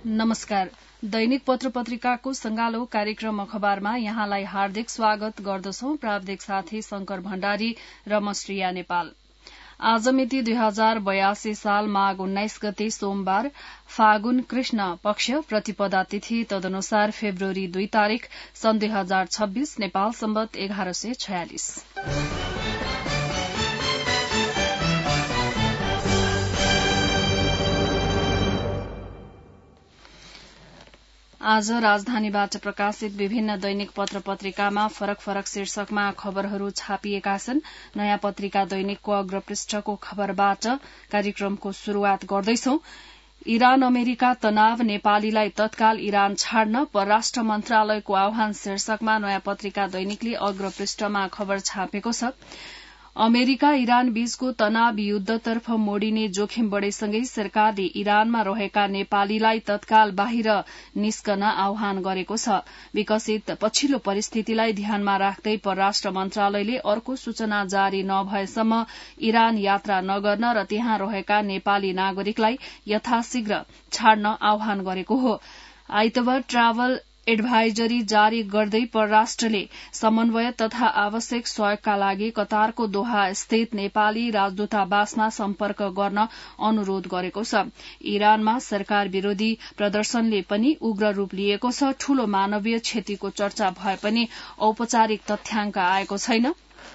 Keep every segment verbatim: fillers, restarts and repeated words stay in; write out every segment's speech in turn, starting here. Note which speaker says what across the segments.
Speaker 1: नमस्कार। दैनिक पत्र पत्रिकाको संगालो कार्यक्रम अखबारमा यहाँलाई हार्दिक स्वागत गर्दछौं। प्राविधिक साथी शंकर भण्डारी र म श्रेया नेपाल। आज मिति दुई हजार बयासी साल माघ उन्नाइस गते सोमबार, फागुन कृष्ण पक्ष, प्रतिपदा तिथि तदनुसार फेब्रुअरी दुई तारीक सन् दुई हजार छब्बीस, नेपाल सम्वत एघार सय छयालिस। आज राजधानीबाट प्रकाशित विभिन्न दैनिक पत्र पत्रिकामा फरक फरक शीर्षकमा खबरहरू छापिएका छन्। नयाँ पत्रिका दैनिकको अग्रपृष्ठको खबरबाट कार्यक्रमको शुरूआत गर्दैछौं। इरान अमेरिका तनाव, नेपालीलाई तत्काल इरान छाड्न परराष्ट्र मन्त्रालयको आह्वान शीर्षकमा नयाँ पत्रिका दैनिकले अग्रपृष्ठमा खबर छापेको छ। अमेरिका इरान बीचको तनाव युद्धतर्फ मोडिने जोखिम बढ़ेसँगै सरकारले इरानमा रहेका नेपालीलाई तत्काल बाहिर निस्कन आह्वान गरेको छ। विकसित पछिल्लो परिस्थितिलाई ध्यानमा राख्दै परराष्ट्र मन्त्रालयले अर्को सूचना जारी नभएसम्म इरान यात्रा नगर्न र त्यहाँ रहेका नेपाली नागरिकलाई यथाशीघ्र छाड्न आह्वान गरेको हो। आइतबार ट्राभल एडभाइजरी जारी गर्दै परराष्ट्रले समन्वय तथा आवश्यक सहयोगका लागि कतारको दोहा स्थित नेपाली राजदूतावासमा सम्पर्क गर्न अनुरोध गरेको छ। इरानमा सरकार विरोधी प्रदर्शनले पनि उग्र रूप लिएको छ। ठूलो मानवीय क्षतिको चर्चा भए पनि औपचारिक तथ्याङ्क आएको छैन।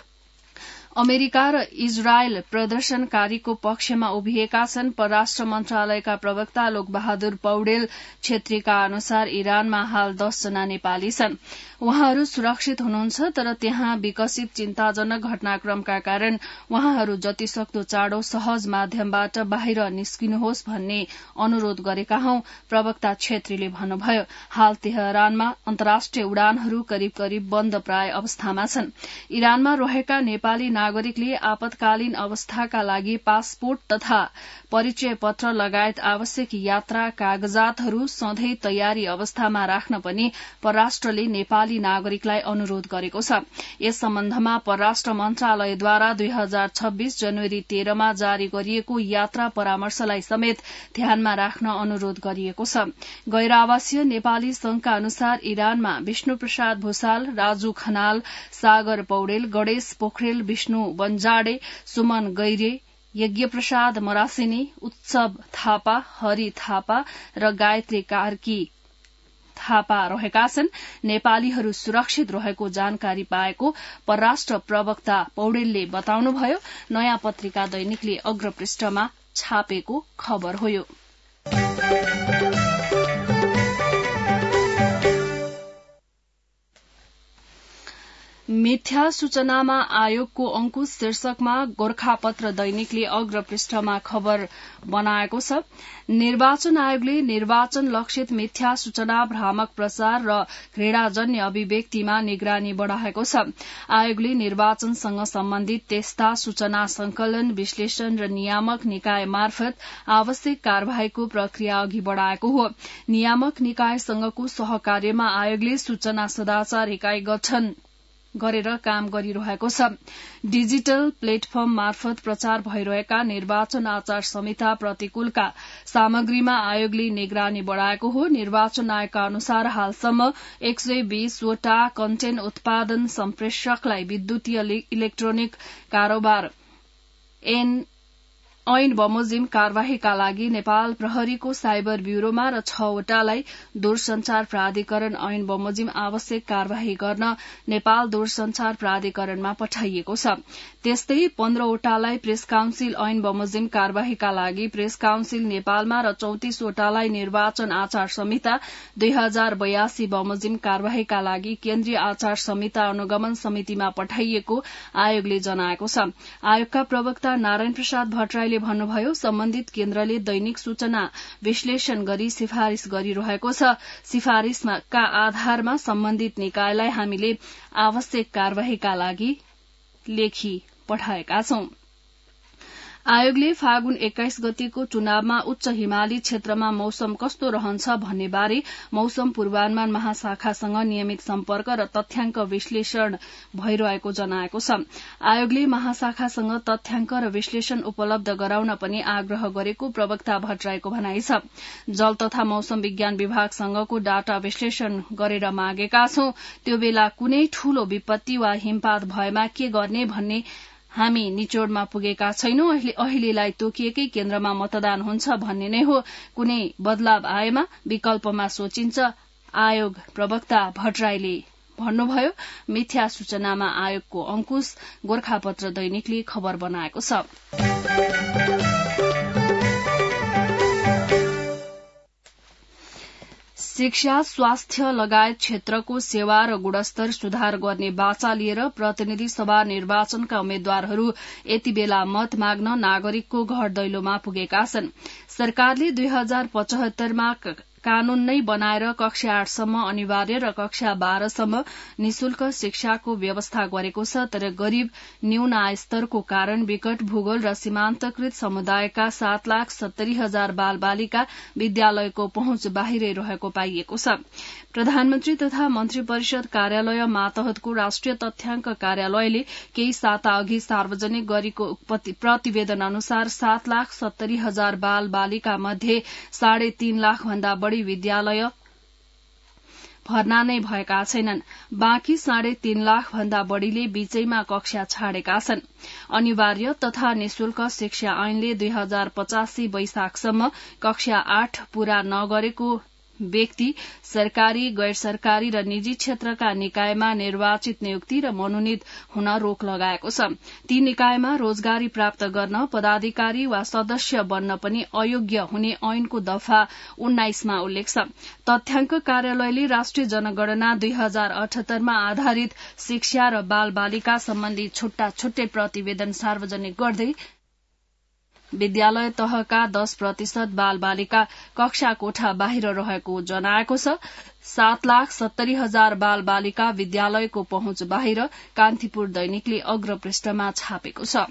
Speaker 1: अमेरिका र इजरायल प्रदर्शनकारीको पक्षमा उभिएका छन्। परराष्ट्र मन्त्रालयका प्रवक्ता लोकबहादुर पौडेल छेत्रीका अनुसार इरानमा हाल दस जना नेपाली छन्। उहाँहरू सुरक्षित हुनुहुन्छ, तर त्यहाँ विकसित चिन्ताजनक घटनाक्रमका कारण उहाँहरू जतिसक्दो चाँडो सहज माध्यमबाट बाहिर निस्किनुहोस् भन्ने अनुरोध गरेका हौं, प्रवक्ता छेत्रीले भन्नुभयो। हाल तेहरानमा अन्तर्राष्ट्रिय उडानहरू करिब करिब बन्द प्राय अवस्थामा छन्। इरानमा रहेका नेपाली नागरिकले आपतकालीन अवस्थाका लागि पासपोर्ट तथा परिचय पत्र लगायत आवश्यक यात्रा कागजातहरू सधैँ तयारी अवस्थामा राख्न पनि परराष्ट्रले नेपाली नागरिकलाई अनुरोध गरेको छ। यस सम्बन्धमा परराष्ट्र मन्त्रालयद्वारा दुई हजार छब्बीस जनवरी तेह्रमा जारी गरिएको यात्रा परामर्शलाई समेत ध्यानमा राख्न अनुरोध गरिएको छ। गैर आवासीय नेपाली संघका अनुसार इरानमा विष्णु प्रसाद भूषाल, राजु खनाल, सागर पौडेल, गणेश पोखरेल, विष्णु बन्जाडे, सुमन गैरे, यज्ञ प्रसाद मरासिनी, उत्सव थापा, हरि थापा र गायत्री कार्की थापा रहेका छन्। नेपालीहरू सुरक्षित रहेको जानकारी पाएको परराष्ट्र प्रवक्ता पौडेलले बताउनुभयो। नयाँ पत्रिका दैनिकले अग्रपृष्ठमा छापेको खबर हो यो। मिथ्या सूचनामा आयोगको अंकुश शीर्षकमा गोर्खापत्र दैनिकले अग्रपृष्ठमा खबर बनाएको छ। निर्वाचन आयोगले निर्वाचन लक्षित मिथ्या सूचना, भ्रामक प्रचार र घृणाजन्य अभिव्यक्तिमा निगरानी बढ़ाएको छ। आयोगले निर्वाचनसँग सम्बन्धित त्यस्ता सूचना संकलन, विश्लेषण र नियामक निकाय मार्फत आवश्यक कार्यवाहीको प्रक्रिया अघि बढ़ाएको हो। नियामक निकायसँगको सहकार्यमा आयोगले सूचना सदाचार इकाई गठन गरेर काम गरिरहेको छ। डिजिटल प्लेटफर्म मार्फत प्रचार भइरहेका निर्वाचन आचार संहिता प्रतिकूलका सामग्रीमा आयोगले निगरानी बढ़ाएको हो। निर्वाचन आयोगका अनुसार हालसम्म एक सय बीसवटा कन्टेन्ट उत्पादन सम्प्रेषकलाई विद्युतीय इलेक्ट्रोनिक कारोबार एन ऐन बमोजिम कार्यवाहीका लागि नेपाल प्रहरीको साइबर ब्यूरोमा र छवटालाई दूरसंचार प्राधिकरण ऐन बमोजिम आवश्यक कार्यवाही गर्न नेपाल दूरसंचार प्राधिकरणमा पठाइएको छ। त्यस्तै पन्ध्रवटालाई प्रेस काउन्सिल ऐन बमोजिम कार्यवाहीका लागि प्रेस काउन्सिल नेपालमा र चौतिसवटालाई निर्वाचन आचार संहिता दुई हजार बयासी बमोजिम कार्यवाहीका लागि केन्द्रीय आचार संहिता अनुगमन समितिमा पठाइएको आयोगले जनाएको छ। आयोगका प्रवक्ता नारायण प्रसाद भट्टराईले भन्नुभयो, सम्बन्धित केन्द्रले दैनिक सूचना विश्लेषण गरी सिफारिश गरिरहेको छ। सिफारिशका आधारमा सम्बन्धित निकायलाई हामीले आवश्यक कार्यवाहीका लागि लेखी पठाएका छौं। आयोगले फागुन एक्काइस गतिको चुनावमा उच्च हिमाली क्षेत्रमा मौसम कस्तो रहन्छ भन्ने बारे मौसम पूर्वानुमान महाशाखासँग नियमित सम्पर्क र तथ्याङ्क विश्लेषण भइरहेको जनाएको छ। आयोगले महाशाखासँग तथ्याङ्क र विश्लेषण उपलब्ध गराउन पनि आग्रह गरेको प्रवक्ता भट्टराईको भनाइ छ। जल तथा मौसम विज्ञान विभागसँगको डाटा विश्लेषण गरेर मागेका छौं, त्यो बेला कुनै ठूलो विपत्ति वा हिमपात भएमा के गर्ने भन्ने हामी निचोडमा पुगेका छैनौं। अहिलेलाई तोकिएकै केन्द्रमा मतदान हुन्छ भन्ने नै हो। कुनै बदलाव आएमा विकल्पमा सोचिन्छ, आयोग प्रवक्ता भट्टराईले भन्नुभयो। मिथ्या सूचनामा आयोगको अंकुश गोरखापत्र दैनिकले खबर बनाएको छ। शिक्षा, स्वास्थ्य लगायत क्षेत्रको सेवा र गुणस्तर सुधार गर्ने बाचा लिएर प्रतिनिधि सभा निर्वाचनका उम्मेद्वारहरू यति बेला मत माग्न नागरिकको घर दैलोमा पुगेका छन्। सरकारले दुई हजार पचहत्तरमा कानून नै बनाएर कक्षा आठसम्म अनिवार्य र कक्षा बाह्रसम्म निशुल्क शिक्षाको व्यवस्था गरेको छ। तर गरीब, न्यून आय स्तरको कारण विकट भूगोल र सीमान्तकृत समुदायका सात लाख सत्तरी हजार बाल बालिका विद्यालयको पहुँच बाहिरै रहेको पाइएको छ। प्रधानमन्त्री तथा मन्त्री परिषद कार्यालय मातहतको राष्ट्रिय तथ्याङ्क कार्यालयले केही साता अघि सार्वजनिक गरेको प्रतिवेदन अनुसार सात लाख सत्तरी हजार बाल बालिका मध्ये साढे तीन लाख भन्दा बढ़ी विद्यालय भर्ना नै भएका छैनन्। बाँकी साढे तीन लाख भन्दा बढ़ीले बीचैमा कक्षा छाडेका छन्। अनिवार्य तथा निशुल्क शिक्षा ऐनले दुई हजार पचासी वैशाखसम्म कक्षा आठ पूरा नगरेको व्यक्ति सरकारी, गैर सरकारी र निजी क्षेत्रका निकायमा निर्वाचित नियुक्ति र मनोनित हुन रोक लगाएको छ। ती निकायमा रोजगारी प्राप्त गर्न पदाधिकारी वा सदस्य बन्न पनि अयोग्य हुने ऐनको दफा उन्नाइसमा उल्लेख छ। तथ्याङ्क कार्यालयले राष्ट्रिय जनगणना दुई हजार अठहत्तरमा आधारित शिक्षा र बाल बालिका सम्बन्धी छुट्टा छुट्टै प्रतिवेदन सार्वजनिक गर्दै विद्यालय तहका दस प्रतिशत बाल बालिका कक्षा कोठा बाहिर रहेको जनाएको छ। सात लाख सत्तरी हजार बाल बालिका विद्यालयको पहुँच बाहिर कान्तिपुर दैनिकले अग्र पृष्ठमा छापेको छ।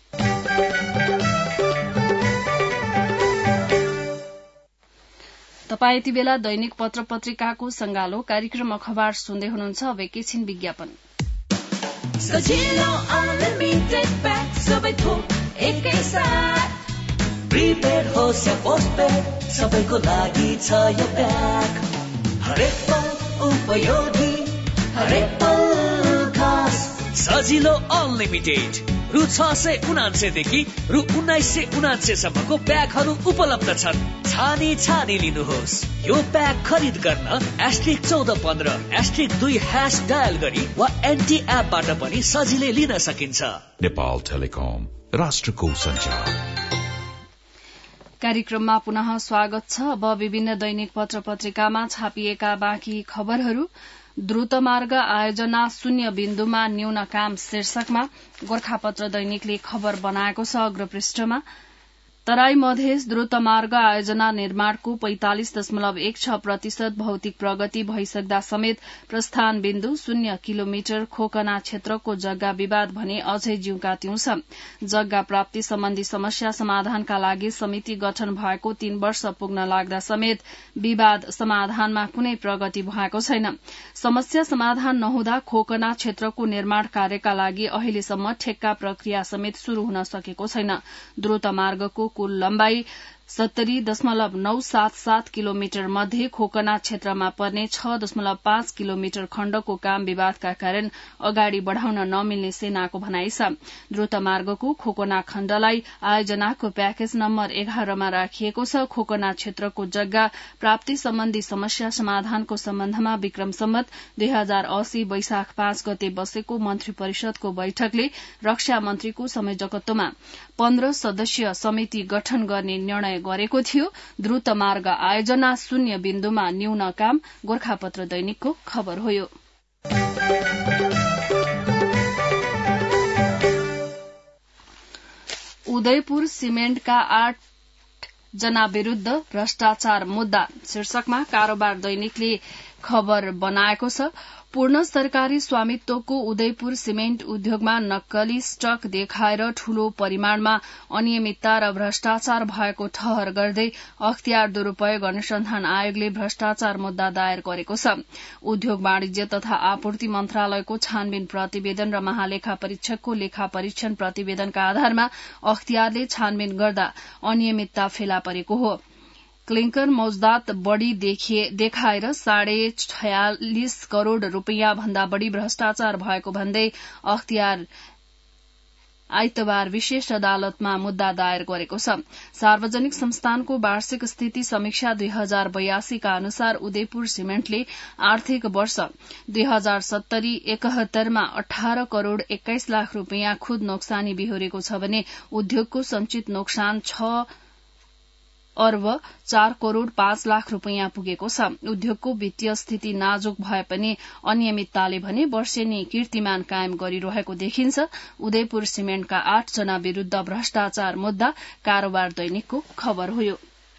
Speaker 1: तपाई यति बेला दैनिक पत्र पत्रिकाको संगालो कार्यक्रम अखबार सुन्दै हुनुहुन्छ। अब एकैछिन विज्ञापन।
Speaker 2: प्रिपेड होस् या पोस्टपेड सबैको लागि छ यो प्याक। हरेक पल उपयोगी, हरेक पल खास। सजिलो अनलिमिटेड रु छ सय उनान्सयदेखि रु उन्नाइस सय उनान्सयसम्मको प्याकहरू उपलब्ध छन्। छानी छानी लिनुहोस्। यो प्याक खरिद गर्न एस्ट्रिक चौध पन्ध्र एस्ट्रिक दुई ह्यास डायल गरी वा एनटी एपबाट पनि सजिलै लिन सकिन्छ।
Speaker 3: नेपाल टेलिकम, राष्ट्रको सञ्चार।
Speaker 1: कार्यक्रममा पुनः स्वागत छ। अब विभिन्न दैनिक पत्र पत्रिकामा छापिएका बाँकी खबरहरू। द्रुतमार्ग आयोजना शून्य बिन्दुमा न्यून काम शीर्षकमा गोरखापत्र दैनिकले खबर बनाएको छ अग्र पृष्ठमा। तराई मधेस द्रुतमार्ग आयोजना निर्माणको पैंतालिस दशमलव एक छ प्रतिशत भौतिक प्रगति भइसक्दा समेत प्रस्थान बिन्दु शून्य किलोमिटर खोकना क्षेत्रको जग्गा विवाद भने अझै जिउका त्यौं छ। जग्गा प्राप्ति सम्बन्धी समस्या समाधानका लागि समिति गठन भएको तीन वर्ष पुग्न लाग्दा समेत विवाद समाधानमा कुनै प्रगति भएको छैन। समस्या समाधान नहुँदा खोकना क्षेत्रको निर्माण कार्यका लागि अहिलेसम्म ठेक्का प्रक्रिया समेत शुरू हुन सकेको छैन। द्रुतमार्गको कुल लम्बाई सत्तरी दशमलव नौ सात सात किलोमिटर मध्ये खोकना क्षेत्रमा पर्ने छ दशमलव पाँच किलोमिटर खण्डको काम विवादका कारण अगाडि बढ़ाउन नमिल्ने सेनाको भनाइ छ। द्रुतमार्गको खोकना खण्डलाई आयोजनाको प्याकेज नम्बर एघारमा राखिएको छ। खोकना क्षेत्रको जग्गा प्राप्ति सम्बन्धी समस्या समाधानको सम्बन्धमा विक्रम सम्मत दुई हजार अस्सी वैशाख पाँच गते बसेको मन्त्री परिषदको बैठकले रक्षा मन्त्रीको संयोजकत्वमा पन्ध्र सदस्यीय समिति गठन गर्ने निर्णय गरेको थियो। द्रुत मार्ग आयोजना शून्य बिन्दुमा न्यून काम गोरखापत्र दैनिकको खबर हो। यो उदयपुर सिमेन्टका आठ जना विरूद्ध भ्रष्टाचार मुद्दा शीर्षकमा कारोबार दैनिकले खबर बनाएको छ। पूर्ण सरकारी स्वामित्वको उदयपुर सिमेन्ट उद्योगमा नक्कली स्टक देखाएर ठूलो परिमाणमा अनियमितता र भ्रष्टाचार भएको ठहर गर्दै अख्तियार दुरूपयोग अनुसन्धान आयोगले भ्रष्टाचार मुद्दा दायर गरेको छ। उद्योग वाणिज्य तथा आपूर्ति मन्त्रालयको छानबिन प्रतिवेदन र महालेखा परीक्षकको लेखा परीक्षण प्रतिवेदनका आधारमा अख्तियारले छानबिन गर्दा अनियमितता फेला परेको हो। क्लिंकर मौजदात बढ़ी देखाएर साढे छयालिस करोड़ रूपियाँ भन्दा बढ़ी भ्रष्टाचार भएको भन्दै अख्तियार आइतबार विशेष अदालतमा मुद्दा दायर गरेको छ। सार्वजनिक संस्थानको वार्षिक स्थिति समीक्षा दुई हजार बयासीका अनुसार उदयपुर सिमेन्टले आर्थिक वर्ष दुई हजार सत्तरी एकहत्तरमा अठार करोड़ एक्काइस लाख रूपियाँ खुद नोक्सानी बिहोरेको छ भने उद्योगको संचित नोक्सान छ अर्ब चार करोड़ पाँच लाख रूपियाँ पुगेको छ। उद्योगको वित्तीय स्थिति नाजुक भए पनि अनियमितताले भने वर्षेनी कीर्तिमान कायम गरिरहेको देखिन्छ। उदयपुर सिमेन्टका आठ जना विरूद्ध भ्रष्टाचार मुद्दा कारोबार दैनिकको खबर हो।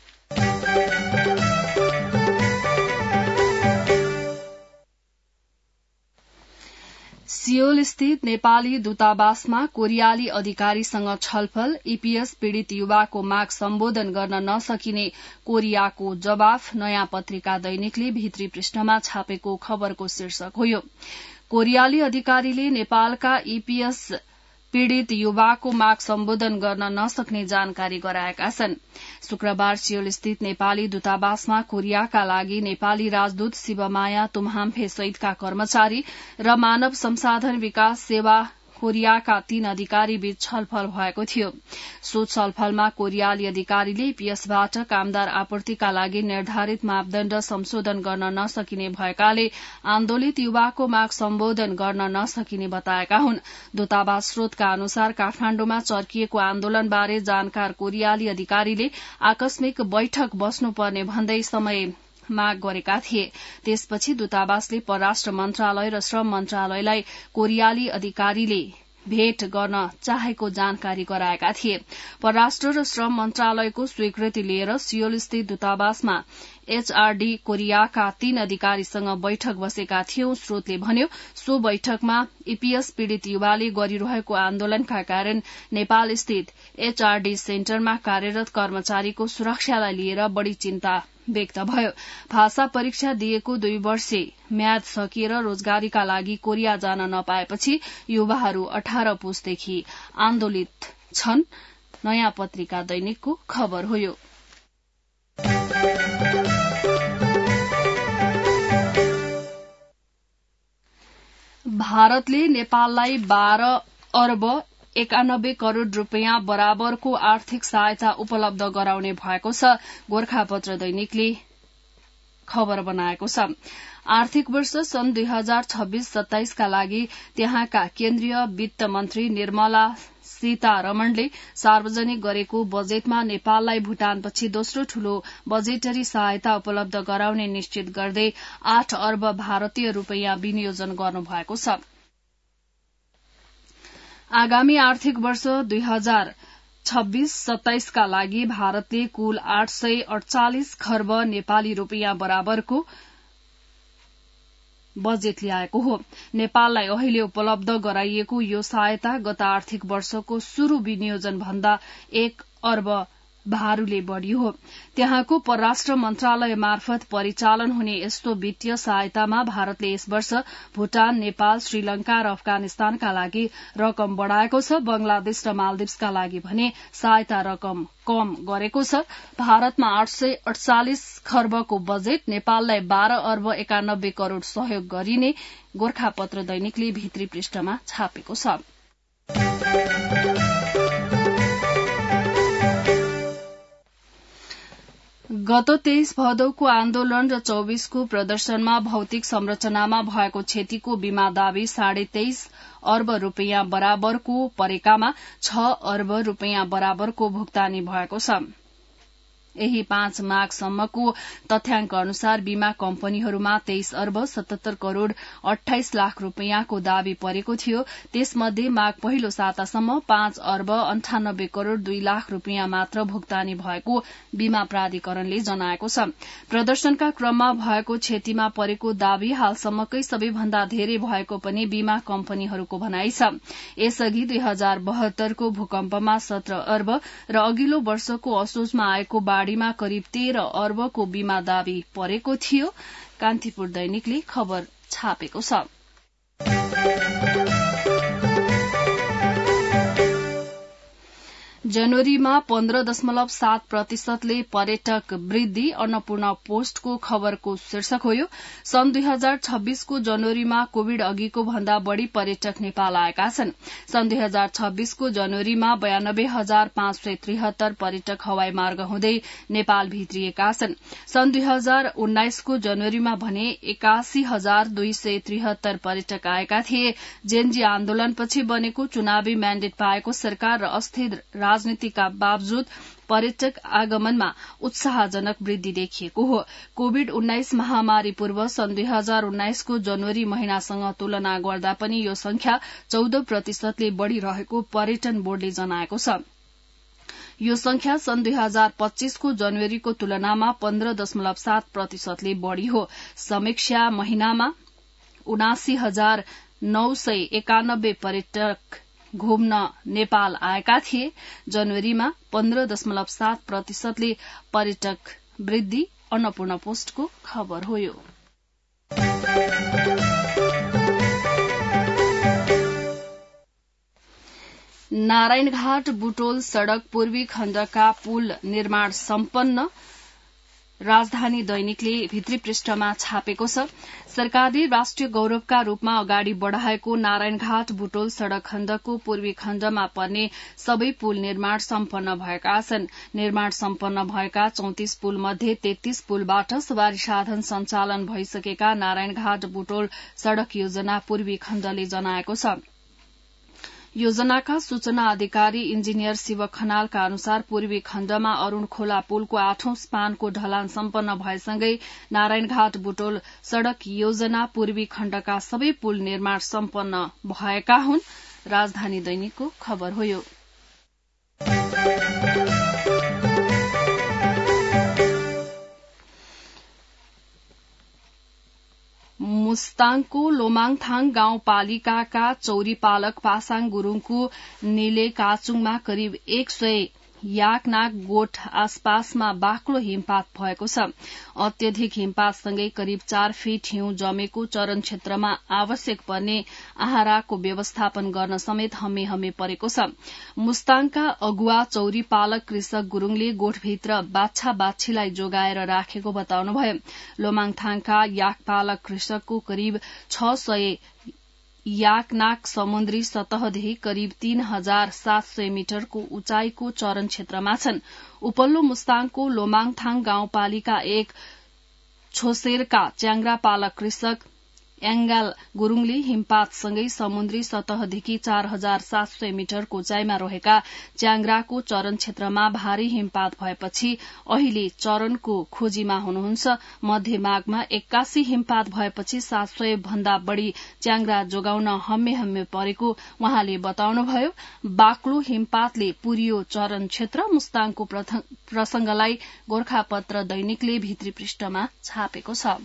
Speaker 1: सियोल स्थित नेपाली दूतावासमा कोरियाली अधिकारीसँग छलफल, ईपीएस पीड़ित युवाको माग सम्बोधन गर्न नसकिने कोरियाको जवाफ, नयाँ पत्रिका दैनिकले भित्री पृष्ठमा छापेको खबरको शीर्षक हो। कोरियाली अधिकारीले नेपालका ईपीएस पीड़ित युवाको माग सम्बोधन गर्न नसक्ने जानकारी गराएका छन्। शुक्रबार सियोल स्थित नेपाली दूतावासमा कोरियाका लागि नेपाली राजदूत शिवमाया तुम्हाम्फे सहितका कर्मचारी र मानव संसाधन विकास सेवा कोरियाका तीन अधिकारी बीच छलफल भएको थियो। सो छलफलमा कोरियाली अधिकारीले ईपीएसबाट कामदार आपूर्तिका लागि निर्धारित मापदण्ड संशोधन गर्न नसकिने भएकाले आन्दोलित युवाको माग सम्बोधन गर्न नसकिने बताएका हुन्। दूतावास स्रोतका अनुसार काठमाण्डुमा चर्किएको आन्दोलनबारे जानकार कोरियाली अधिकारीले आकस्मिक बैठक बस्नुपर्ने भन्दै समय माग गरेका थिए। त्यसपछि दूतावासले परराष्ट्र मन्त्रालय र श्रम मन्त्रालयलाई कोरियाली अधिकारीले भेट गर्न चाहेको जानकारी गराएका थिए। परराष्ट्र र श्रम मन्त्रालयको स्वीकृति लिएर सियोल स्थित दूतावासमा एचआरडी कोरियाका तीन अधिकारीसँग बैठक बसेका थियौं। स्रोतले भन्यो, सो बैठकमा ईपीएस पीड़ित युवाले गरिरहेको आन्दोलनका कारण नेपाल स्थित एचआरडी सेन्टरमा कार्यरत कर्मचारीको सुरक्षालाई लिएर बढ़ी चिन्ता व्यक्त भयो। भाषा परीक्षा दिएको दुई वर्षे म्याद सकिएर रोजगारीका लागि कोरिया जान नपाएपछि युवाहरू अठार पुसदेखि आन्दोलित छन्। नयाँ पत्रिका दैनिकको खबर हो। भारतले नेपाललाई बाह्र अर्ब एकानब्बे करोड़ रूपियाँ बराबरको आर्थिक सहायता उपलब्ध गराउने भएको छ। गोर्खापत्र दैनिकले खबर बनाएको छ। आर्थिक वर्ष सन् दुई हजार छब्बीस सत्ताइसका लागि त्यहाँका केन्द्रीय वित्त मन्त्री निर्मला सीतारमणले सार्वजनिक गरेको बजेटमा नेपाललाई भूटानपछि दोस्रो ठूलो बजेटरी सहायता उपलब्ध गराउने निश्चित गर्दै आठ अर्ब भारतीय रूपियाँ विनियोजन गर्नुभएको छ। आगामी आर्थिक वर्ष दुई हजार छब्बीस सत्ताइसका लागि भारतले कुल आठ सय अड़चालिस खर्ब नेपाली रूपियाँ बराबरको बजेट ल्याएको हो। नेपाललाई अहिले उपलब्ध गराइएको यो सहायता गत आर्थिक वर्षको शुरू विनियोजन भन्दा एक अर्ब भारूले बढ़ी हो। त्यहाँको परराष्ट्र मन्त्रालय मार्फत परिचालन हुने यस्तो वित्तीय सहायतामा भारतले यस वर्ष भूटान, नेपाल, श्रीलंका र अफगानिस्तानका लागि रकम बढ़ाएको छ। बंगलादेश र मालदिप्सका लागि भने सहायता रकम कम गरेको छ। भारतमा आठ सय अड़चालिस खर्बको बजेट नेपाललाई बाह्र अर्ब एकानब्बे करोड़ सहयोग गरिने गोर्खापत्र दैनिकले भित्री पृष्ठमा छापेको छ। गत तेइस भदौको आन्दोलन र चौबीसको प्रदर्शनमा भौतिक संरचनामा भएको क्षतिको बीमा दावी साढे तेइस अर्ब रूपियाँ बराबरको परेकामा छ अर्ब रूपियाँ बराबरको भुक्तानी भएको छ। यही पाँच माघसम्मको तथ्याङ्क अनुसार बीमा कम्पनीहरूमा तेइस अर्ब सतहत्तर करोड़ अठाइस लाख रूपियाँको दावी परेको थियो। त्यसमध्ये माघ पहिलो सातासम्म पाँच अर्ब अन्ठानब्बे करोड़ दुई लाख रूपियाँ मात्र भुक्तानी भएको बीमा प्राधिकरणले जनाएको छ। प्रदर्शनका क्रममा भएको क्षतिमा परेको दावी हालसम्मकै सबैभन्दा धेरै भएको पनि बीमा कम्पनीहरूको भनाइ छ। यसअघि दुई हजार बहत्तरको भूकम्पमा सत्र अर्ब र अघिल्लो वर्षको असोजमा आएको बाढ़ीमा करिब तेह्र अर्बको बीमा दावी परेको थियो। कान्तिपुर दैनिकले खबर छापेको छ। जनवरीमा पन्ध्र दशमलव सात प्रतिशतले पर्यटक वृद्धि अन्नपूर्ण पोस्टको खबरको शीर्षक हो यो। सन् दुई हजार छब्बीसको जनवरीमा कोविड अघिको भन्दा बढ़ी पर्यटक नेपाल आएका छन्। सन् दुई हजार छब्बीसको जनवरीमा बयानब्बे हजार पाँच सय त्रिहत्तर पर्यटक हवाई मार्ग हुँदै नेपाल भित्रिएका छन्। सन् दुई हजार उन्नाइसको जनवरीमा भने एकासी हजार दुई सय त्रिहत्तर पर्यटक आएका थिए। जेनजी आन्दोलनपछि बनेको चुनावी म्याण्डेट पाएको सरकार र अस्थिर राजनीतिका बावजुद पर्यटक आगमनमा उत्साहजनक वृद्धि देखिएको हो। कोविड उन्नाइस महामारी पूर्व सन् दुई हजार उन्नाइसको जनवरी महिनासँग तुलना गर्दा पनि यो संख्या चौध प्रतिशतले बढ़िरहेको पर्यटन बोर्डले जनाएको छ। यो संख्या सन् दुई हजार पच्चीसको जनवरीको तुलनामा पन्ध्र दशमलव सात प्रतिशतले बढ़ी हो। समीक्षा महिनामा उनासी हजार नौ सय एकानब्बे पर्यटक घुम्न नेपाल आएका थिए। जनवरीमा पन्ध्र दशमलव सात प्रतिशतले पर्यटक वृद्धि अन्नपूर्ण पोस्टको खबर हो यो। नारायणघाट बुटोल सड़क पूर्वी खण्डका पुल निर्माण सम्पन्न राजधानी दैनिकले भित्री पृष्ठमा छापेको छ। सरकारले राष्ट्रिय गौरवका रूपमा अगाडि बढ़ाएको नारायणघाट बुटोल सड़क खण्डको पूर्वी खण्डमा पर्ने सबै पुल निर्माण सम्पन्न भएका छन्। निर्माण सम्पन्न भएका चौतिस पुल मध्ये तेत्तीस पुलबाट सवारी साधन सञ्चालन भइसकेका नारायणघाट बुटोल सड़क योजना पूर्वी खण्डले जनाएको छ। योजनाका सूचना अधिकारी इन्जिनियर शिव खनालका अनुसार पूर्वी खण्डमा अरूण खोला पुलको आठौं स्पानको ढलान सम्पन्न भएसँगै नारायणघाट बुटोल सड़क योजना पूर्वी खण्डका सबै पुल निर्माण सम्पन्न भएका हुन्। राजधानी दैनिकको खबर हो यो। मुस्ताङको लोमाङथाङ गाउँपालिकाका चौरीपालक पासाङ गुरूङको निले काचुङमा करिब एक सय याकनाक गोठ आसपासमा बाक्लो हिमपात भएको छ। अत्यधिक हिमपातसँगै करिब चार फिट हिउँ जमेको चरण क्षेत्रमा आवश्यक पर्ने आहाराको व्यवस्थापन गर्न समेत हम्मे हम्मे परेको छ। मुस्ताङका अगुवा चौरीपालक कृषक गुरूङले गोठभित्र बाछा बाछीलाई जोगाएर राखेको बताउनुभयो। लोमाङथाङका याकपालक कृषकको करिब छ सय याकनाक समुद्री सतहदेखि करिब तीन हजार सात सय मिटरको उचाइको चरण क्षेत्रमा छन्। उपल्लो मुस्ताङको लोमाङथाङ गाउँपालिका एक छोसेरका च्याङ्ग्रा पालक कृषक एङ्गाल गुरूङले हिमपातसँगै समुद्री सतहदेखि चार हजार सात सय मिटरको उचाइमा रहेका च्याङ्ग्राको चरण क्षेत्रमा भारी हिमपात भएपछि अहिले चरणको खोजीमा हुनुहुन्छ। मध्य माघमा एक्कासी हिमपात भएपछि सात सय भन्दा बढ़ी च्याङ्ग्रा जोगाउन हम्मे हम्मे परेको उहाँले बताउनुभयो। बाक्लो हिमपातले पुरियो चरण क्षेत्र मुस्ताङको प्रसंगलाई गोर्खापत्र दैनिकले भित्री पृष्ठमा छापेको छ।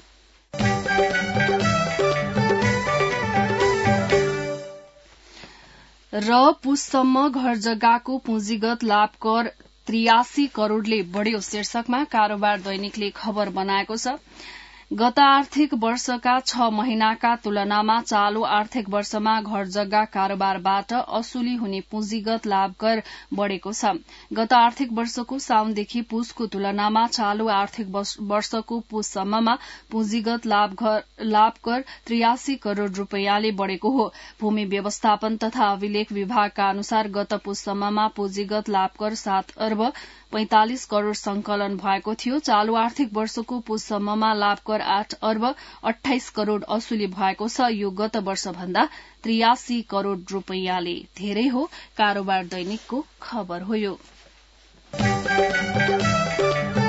Speaker 1: र पुससम्म घर जग्गाको पुँजीगत लाभ कर त्रियासी करोड़ले बढ़्यो शीर्षकमा कारोबार दैनिकले खबर बनाएको छ। गत आर्थिक वर्षका छ महिनाका तुलनामा चालू आर्थिक वर्षमा घर जग्गा कारोबारबाट असुली हुने पुँजीगत लाभ कर बढ़ेको छ। गत आर्थिक वर्षको साउनदेखि पुसको तुलनामा चालू आर्थिक वर्षको पुससम्ममा पुँजीगत लाभ कर त्रियासी करोड़ रूपियाँले बढ़ेको हो। भूमि व्यवस्थापन तथा अभिलेख विभागका अनुसार गत पुससम्ममा पुँजीगत लाभ कर सात अर्ब पैंतालिस करोड़ संकलन भएको थियो। चालू आर्थिक वर्षको पुससम्ममा लाभ कर आठ अर्ब अठाइस करोड़ असुली भएको छ। यो गत वर्ष भन्दा त्रियासी करोड़ रूपियाँले धेरै हो। कारोबार दैनिकको खबर हो यो।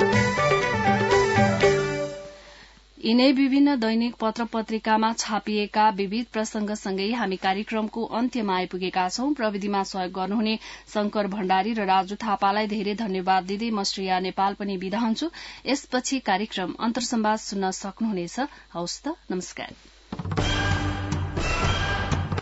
Speaker 1: यिनै विभिन्न दैनिक पत्र पत्रिकामा छापिएका विविध प्रसंगसँगै हामी कार्यक्रमको अन्त्यमा आइपुगेका छौं। प्रविधिमा सहयोग गर्नुहुने शंकर भण्डारी र राजु थापालाई धेरै धन्यवाद दिँदै म श्रेया नेपाल पनि बिदा हुन्छु। यसपछि कार्यक्रम अन्तर्संवाद सुन्न सक्नुहुनेछ। हवस् त, नमस्कार।